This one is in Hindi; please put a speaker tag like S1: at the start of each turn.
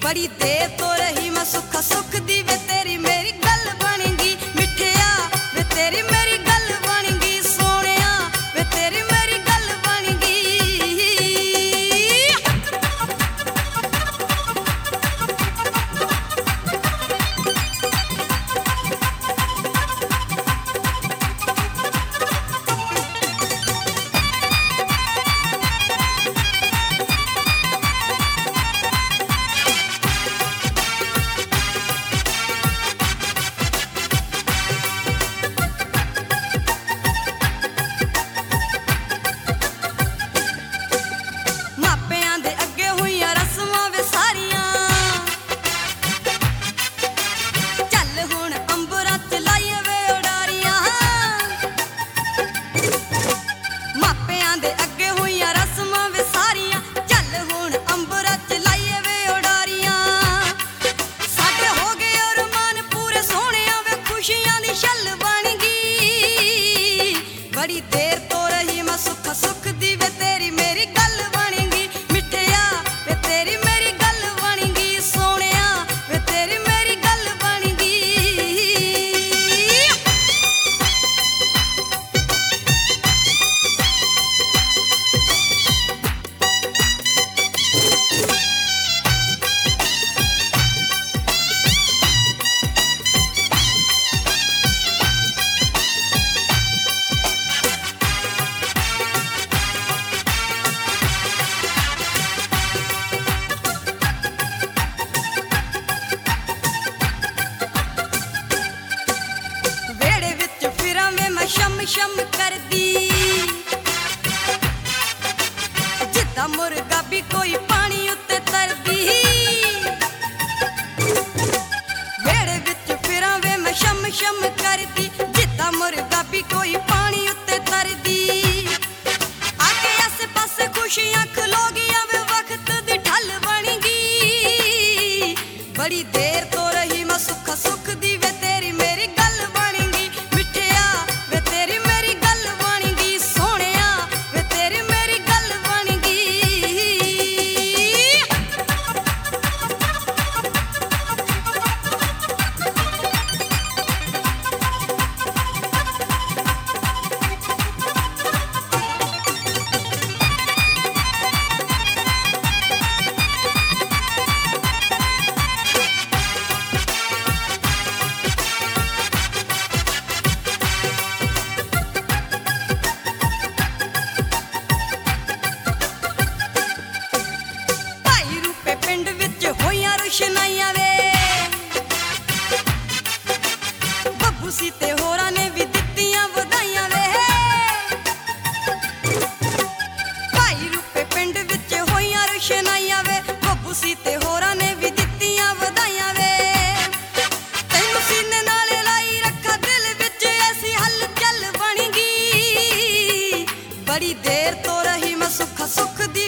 S1: बड़ी देर तो रही मैं सुख सुख दी वे तेरी मेरी गल बनेगी मिठिया वे तेरी मेरी गल बनेगी सोनिया वे तेरी मेरी गल बनेगी। बड़ी देर तो रही मैं सुख सुख दी वे तेरी मेरी गल बनेगी मिठिया वे तेरी मेरी गल बनेगी सोनिया वे तेरी मेरी गल बनेगी। शम शम कर दी जिद्दा मुर्गा भी कोई पानी उत्ते तर दी वेड़े विच फिरां वे मैं शम शम कर दी जिद्दा मुर्गा भी कोई पानी उत्ते तर दी आगे आसे पासे खुशियां खलो गियां वे वक्त दी ठल बनेगी बड़ी देर तो रही मैं सुख सुख दी वे तेरी मेरी गल बनेगी मिठिया वे तेरी मेरी गल बनेगी सोनिया वे तेरी मेरी गल बनेगी। रोशनाइयां वे बब्बू सीते होरां ने भी दित्तियां वधाइयां वे भाई रूपे पिंड विच होइयां रोशनाइयां वे बब्बू सीते होरां ने भी दित्तियां वधाइयां वे तैनूं सीने नाल लाई रखा दिल विच ऐसी हलचल बनेगी बड़ी देर तो रही मैं सुख सुख दी